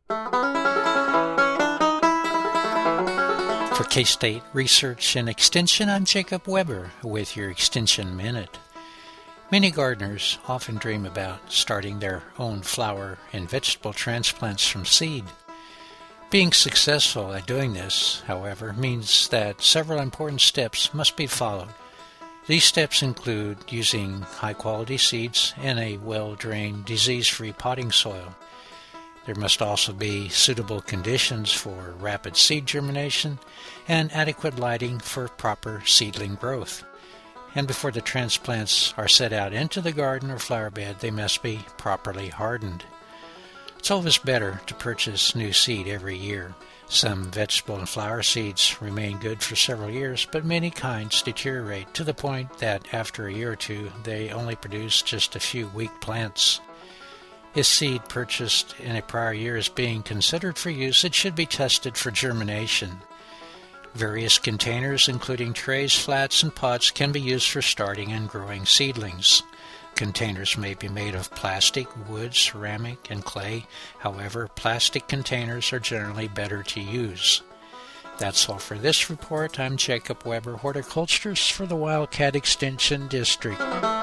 For K-State Research and Extension, I'm Jacob Weber with your Extension Minute. Many gardeners often dream about starting their own flower and vegetable transplants from seed. Being successful at doing this, however, means that several important steps must be followed. These steps include using high-quality seeds in a well-drained, disease-free potting soil. There must also be suitable conditions for rapid seed germination and adequate lighting for proper seedling growth. And before the transplants are set out into the garden or flower bed, they must be properly hardened. It's always better to purchase new seed every year. Some vegetable and flower seeds remain good for several years, but many kinds deteriorate to the point that after a year or two, they only produce just a few weak plants. If seed purchased in a prior year is being considered for use, it should be tested for germination. Various containers, including trays, flats, and pots, can be used for starting and growing seedlings. Containers may be made of plastic, wood, ceramic, and clay. However, plastic containers are generally better to use. That's all for this report. I'm Jacob Weber, horticulturist for the Wildcat Extension District.